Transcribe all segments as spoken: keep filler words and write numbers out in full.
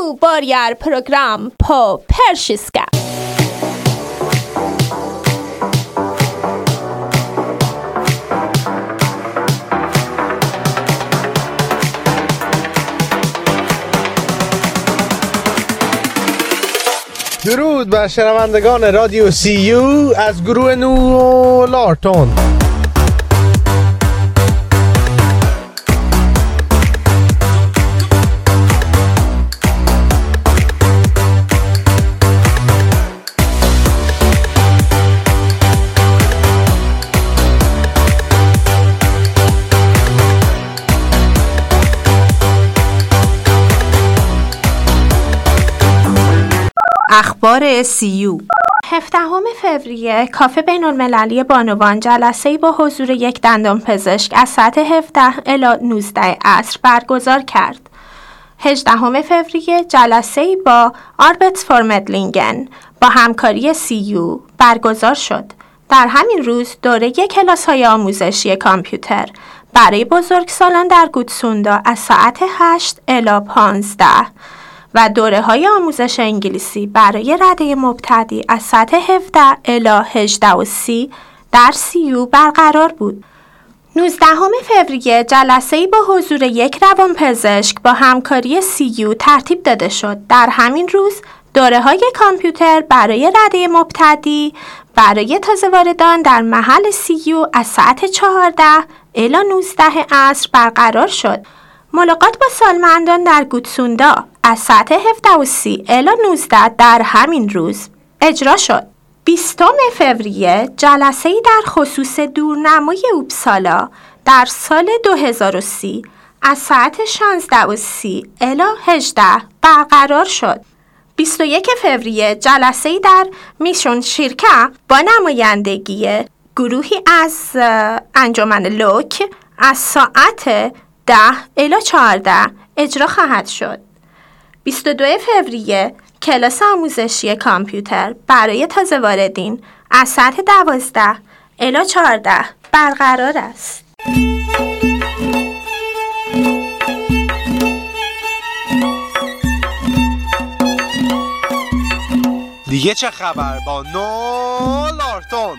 Nu börjar program på persiska. درود بر شنوندگان رادیو سی یو از گروه نو لارتون. اخبار سی یو. هفدهم فوریه کافه بین المللی بانوان جلسه‌ای با حضور یک دندانپزشک از ساعت هفده الی نوزده عصر برگزار کرد. هجدهم فوریه جلسه‌ای با آربت فورمدلینگن با همکاری سی یو برگزار شد. در همین روز دوره کلاس‌های آموزشی کامپیوتر برای بزرگسالان در گوتسوندا از ساعت هشت الی پانزده و دوره های آموزش انگلیسی برای رده مبتدی از ساعت هفده الی هجده و سی در سی یو برقرار بود. نوزدهم فوریه جلسه‌ای با حضور یک روانپزشک با همکاری سی یو ترتیب داده شد. در همین روز دوره های کامپیوتر برای رده مبتدی برای تازه واردان در محل سی یو از ساعت چهارده الی نوزده عصر برقرار شد. ملاقات با سالمندان در گوتسوندا از ساعت هفده و سی الی نوزده در همین روز اجرا شد. بیستم فوریه جلسه‌ای در خصوص دورنمای اوبسالا در سال دو هزار و سی از ساعت شانزده و سی الی هجده برقرار شد. بیست و یک فوریه جلسه‌ای در میشون شیرکه با نمایندگی گروهی از انجمن لوک از ساعت ده الی چهارده اجرا خواهد شد. بیست و دو فوریه کلاس آموزشی کامپیوتر برای تازه واردین از ساعت دوازده الی چهارده برقرار است. دیگه چه خبر با نو لارتون؟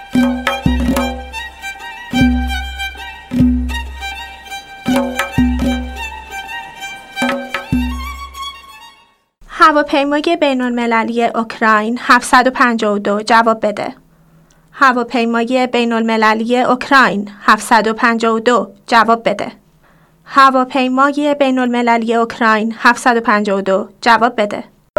هواپیمای بین المللی اوکراین هفتصد و پنجاه و دو جواب بده. هواپیمای بین المللی اوکراین هفتصد و پنجاه و دو جواب بده. هواپیمای بین المللی اوکراین هفتصد و پنجاه و دو جواب بده.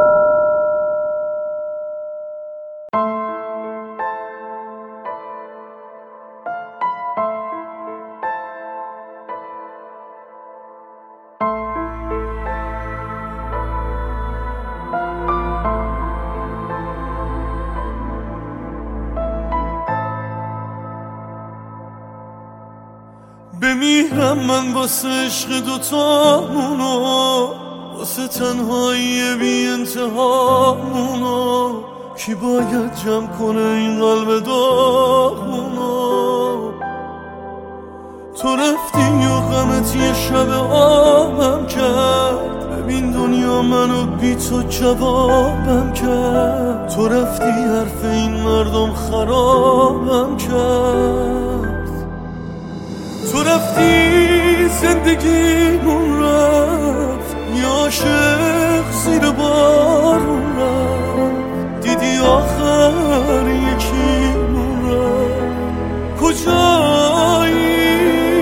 بمیرم من واسه عشق دوتامونو، واسه تنهایی بی انتهامونو. کی باید جمع کنه این قلب داغونو؟ تو رفتی و غمت یه شب آبم کرد. ببین دنیا منو بی تو جوابم کرد. تو رفتی حرف این مردم خرابم کرد. تو رفتی زندگیمون رفت، یا عاشق زیر بارون رفت. دیدی آخر یکیمون رفت. کجایی؟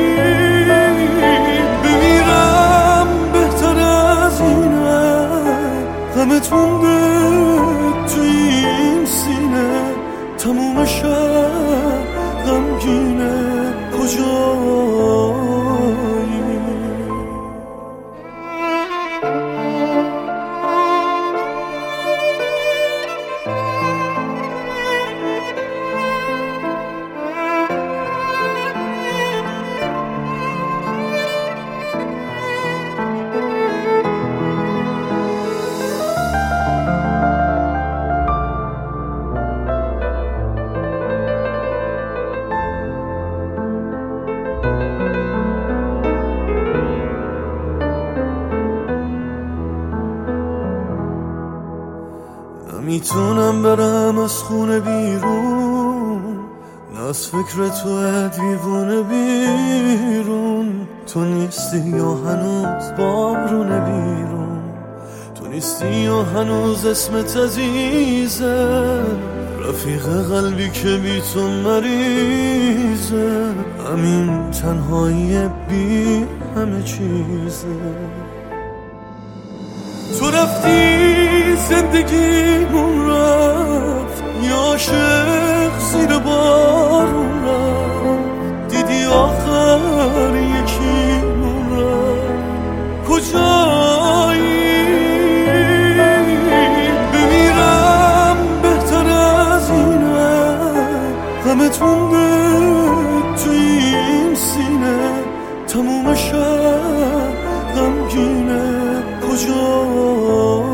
بمیرم بهتر از اینه. غمت مونده تو این سینه، تموم شب غمگینه. کجایی؟ نمیتونم برم از خونه بیرون، نه از فکر تو دیوونه بیرون. تو نیستی یا هنوز بارونه بیرون، تو نیستی یا هنوز اسمت عزیزه، رفیق قلبی که بی تو مریضه. همین تنهایی بی همه چیزه. تو رفتی زندگیمون رفت، یا عاشق زیر بارون رفت، دیدی آخر یکیمون رفت. کجایی؟ بمیرم بهتر از اینه، غمت مونده تو این سینه، تموم شب غمگینه. کجایی؟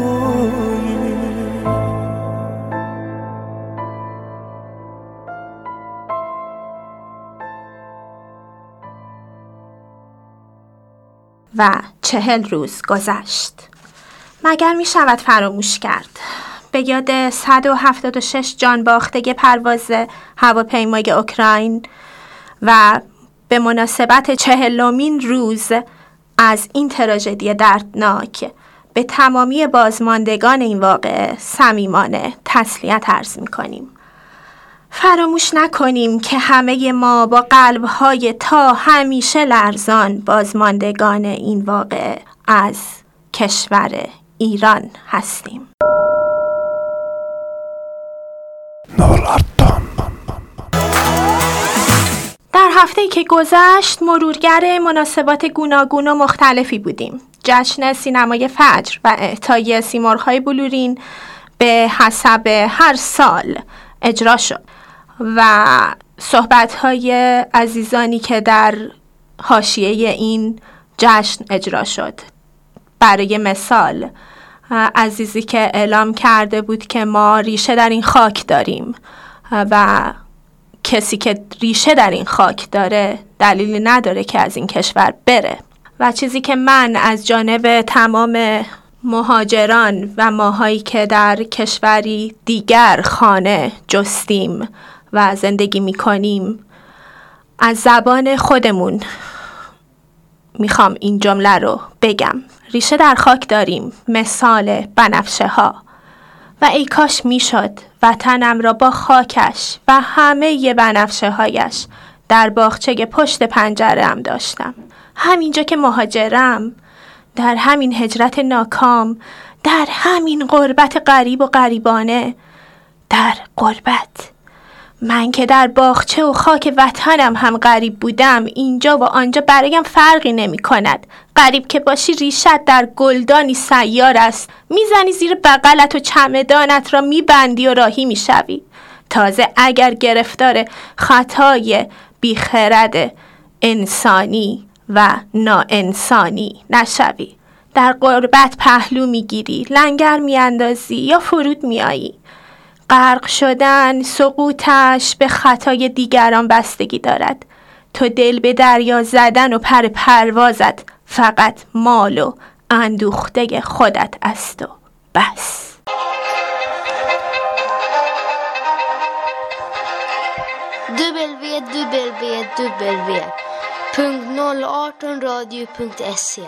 و چهل روز گذشت. مگر می شود فراموش کرد؟ به یاد صد و هفتاد و شش جان باخته پرواز هواپیمای اوکراین و به مناسبت چهلمین روز از این تراژدی دردناک به تمامی بازماندگان این واقعه صمیمانه تسلیت عرض می‌کنیم. فراموش نکنیم که همه ما با قلب‌های تا همیشه لرزان بازماندگان این واقعه از کشور ایران هستیم. در هفته‌ای که گذشت مرورگر مناسبات گوناگون و مختلفی بودیم. جشن سینمای فجر و اعطای سیمرغ‌های بلورین به حسب هر سال اجرا شد و صحبت‌های عزیزانی که در حاشیه این جشن اجرا شد. برای مثال عزیزی که اعلام کرده بود که ما ریشه در این خاک داریم و کسی که ریشه در این خاک داره دلیلی نداره که از این کشور بره. و چیزی که من از جانب تمام مهاجران و ماهایی که در کشوری دیگر خانه جستیم و زندگی میکنیم از زبان خودمون میخوام این جمله رو بگم. ریشه در خاک داریم مثال بنفشه ها و ای کاش میشد وطنم را با خاکش و همه بنفشه هایش در باغچه پشت پنجره‌ام داشتم. همینجا که مهاجرم، در همین هجرت ناکام، در همین غربت غریب و غریبانه، در غربت من که در باغچه و خاک وطنم هم غریب بودم، اینجا و آنجا برایم فرقی نمی کند. غریب که باشی ریشت در گلدانی سیار است، میزنی زیر بغلت و چمدانت را میبندی و راهی میشوی. تازه اگر گرفتار خطای بیخرد انسانی و ناانسانی نشوی، در غربت پهلو میگیری، لنگر میاندازی یا فرود میایی. غرق شدن، سقوطش به خطای دیگران بستگی دارد. تو دل به دریا زدن و پر پروازت فقط مال و اندوخته خودت است و بس. w w w punkt noll arton radio punkt se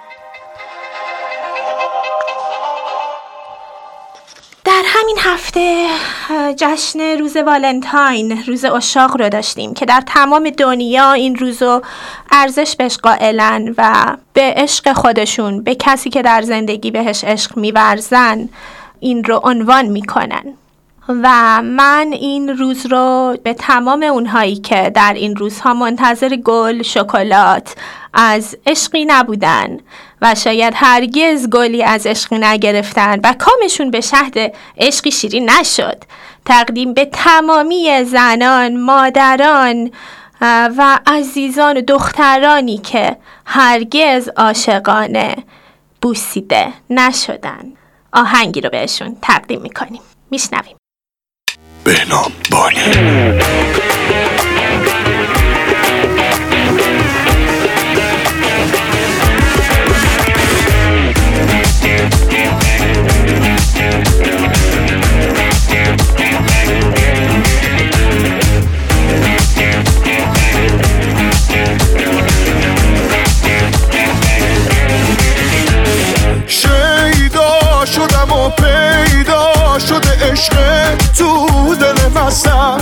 در همین هفته جشن روز والنتاین، روز عشاق رو داشتیم که در تمام دنیا این روزو ارزش بهش قائلن و به عشق خودشون، به کسی که در زندگی بهش عشق می‌ورزن این رو عنوان میکنن. و من این روز رو به تمام اونهایی که در این روزها منتظر گل، شکلات از عشقی نبودن و شاید هرگز گلی از عشقی نگرفتن و کامشون به شهد عشقی شیرین نشد، تقدیم به تمامی زنان، مادران و عزیزان و دخترانی که هرگز عاشقانه بوسیده نشدن آهنگی رو بهشون تقدیم میکنیم. میشنویم. بهنام بانی. شدم و پیدا شده عشق تو دل مسن.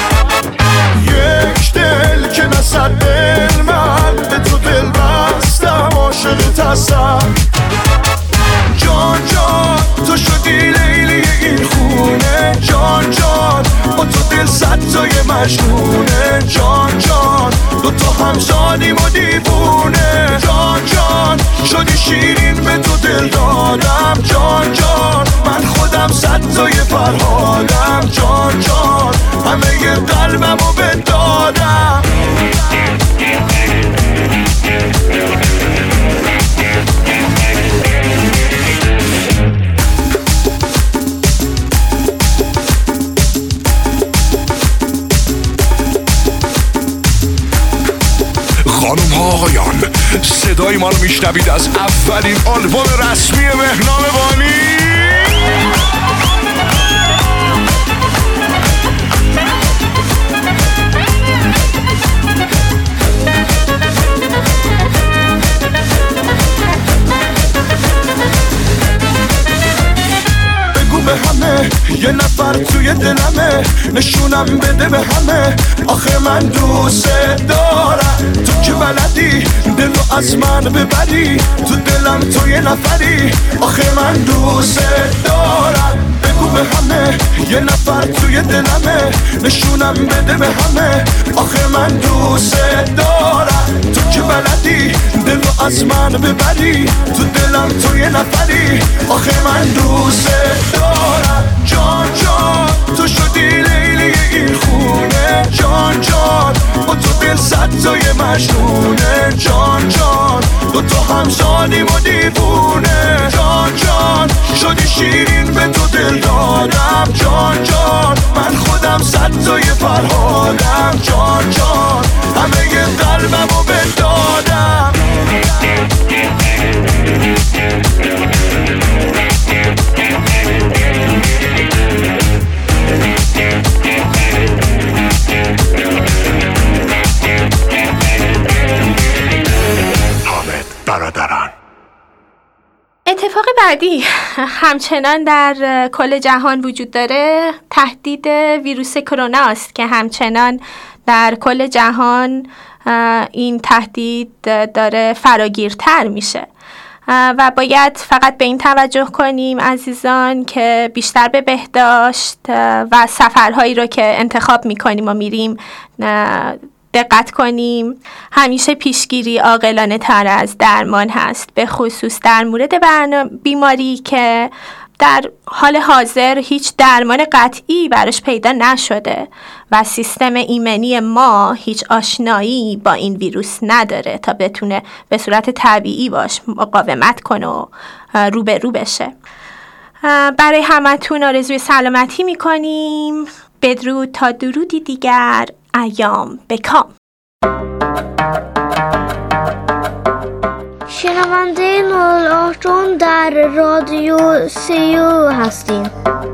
یک دل که نصد دل من به تو دل بستم عاشق تسن. جان جان تو شدی لیلی این خونه، جان جان با تو دل صد تای مجنونه. جان جان دو تا همزادیم و دیوونه. جان جان شدی شیرین به تو دل دادم. جان جان من خودم صد تای فرهادم. جان جان همه قلبم رو بدادم. خانم ها آقایان، صدای ما رو میشنوید از اولین آلبوم رسمی بهنام بانی. به همه یه نفر توی دلمه، نشونم بده به همه آخه من دوست دارم. تو که بلدی دلو از من ببری، تو دلم تو یه نفری آخه من دوست دارم. بگو به همه یه نفر توی دلمه، نشونم بده به همه آخه من دوست دارم. تو که بلدی دلو از من ببری، تو دلم تو یه نفری آخه من دوست دارم. جان جان تو شدی لیلی این خونه، جان جان با تو دل صد تای مجنونه. جان جان دو تا همزادیم و دیوونه. جان جان شدی شیرین به تو دل دادم. جان جان من خودم صد تای فرهادم. جان جان همه قلبم رو بدادم. حامد برادران. اتفاق بعدی همچنان در کل جهان وجود داره تهدید ویروس کرونا است که همچنان در کل جهان این تهدید داره فراگیرتر میشه و باید فقط به این توجه کنیم عزیزان که بیشتر به بهداشت و سفرهایی رو که انتخاب میکنیم و میریم دقت کنیم. همیشه پیشگیری عاقلانه تر از درمان هست، به خصوص در مورد بیماری که در حال حاضر هیچ درمان قطعی براش پیدا نشده و سیستم ایمنی ما هیچ آشنایی با این ویروس نداره تا بتونه به صورت طبیعی باش مقاومت کنه و رو به رو بشه. برای همتون آرزوی سلامتی میکنیم. بدرود تا درودی دیگر. ایام بکام. شنونده نود و هشت در رادیو سیو هستیم.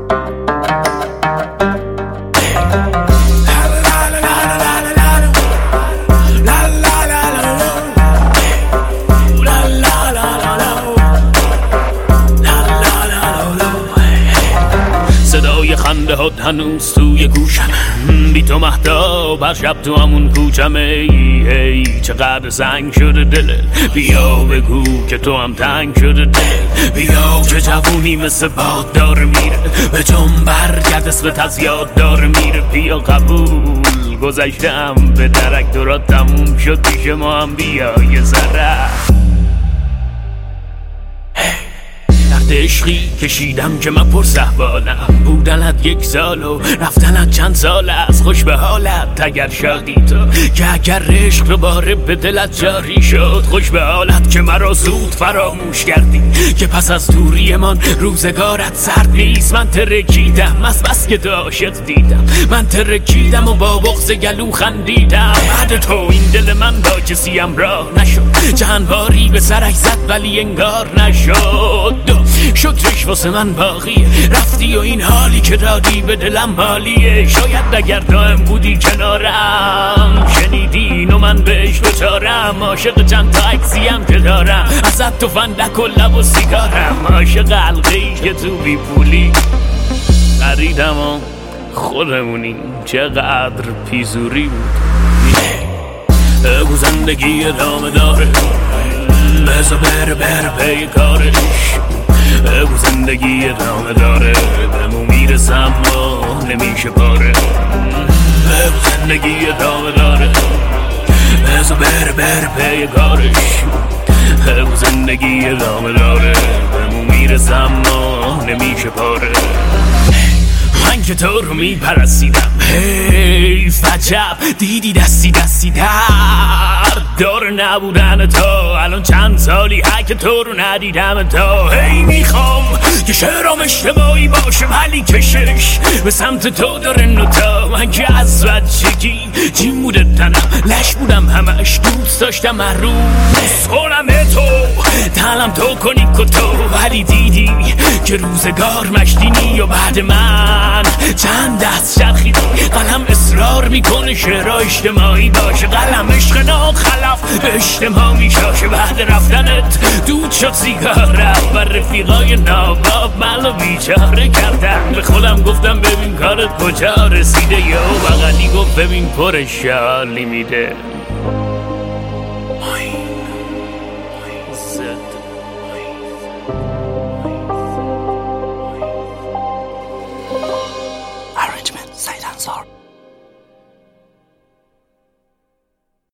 صدای خنده ها هنوز توی گوشم، بی تو مهتاب هر شب تو همون کوچم. ای ای چقدر سنگ شده دلت، بیا بگو که تو هم تنگ شده دلت. بیا که جوونی مثل باد داره میره، به جنب برگرد اسمت از یاد داره میره. بیا قبول گذشتم به درک، تو تموم شد پیش ما هم بیا یه ذره. عشقی کشیدم که من پر صحبالم، بودنت یک سال و رفتنت چند سال از خوش به حالت. اگر شادی تو که اگر عشق رو باره به دلت جاری شد، خوش به حالت که مرا زود فراموش کردی، که پس از دوری من روزگارت سرد نیست. من ترکیدم از بس که تو عاشق دیدم، من ترکیدم و با بغض گلو خندیدم. بعد تو این دل من با کسی همراه نشد، چند باری به سرش زد ولی انگار نشد. شکرش واسه من باقیه. رفتی و این حالی که دادی به دلم مالیه. شاید اگر دائم بودی کنارم شنیدین و من بهش دوچارم. عاشق چند تا عکسیم که دارم ازت تو فندک و لب و سیگارم. عاشق حلقه‌ای که تو بی پولی خریدم و خودمونی چقدر پیزوری بود. بگو زندگی ادامه داره بزا بره بره پی کارش. بگو زندگی ادامه داره بمو میرسم و نمیشه پاره. بگو زندگی ادامه داره بزا بره بره پی کارش. بگو زندگی ادامه داره بمو میرسم و نمیشه پاره. من که تو رو میپرسیدم حیف عجب دیدی دستی دستی در دار نبودن تو. الان چند سالی هک تو رو ندیدم تو. هی میخوام که شعرام اجتماعی باشه ولی کشش به سمت تو داره نوتا. من که از بچگی جیم بوده تنم لش بودم همش دوست داشتم هر روز کنم تو تنم تو کنی کتو. ولی دیدی که روزگار مشتینی و بعد من چند دست چرخیدی. قلم اصرار میکنه شعرها اجتماعی باشه. قلم عشق ناخلف به اجتماع میشاشه. بعد رفتنت دود شد سیگارم و رفیقای ناباب منو بیچاره کردن. به خودم گفتم ببین کارت کجا رسیده. یا بغلی گفت ببین پر شالی میده.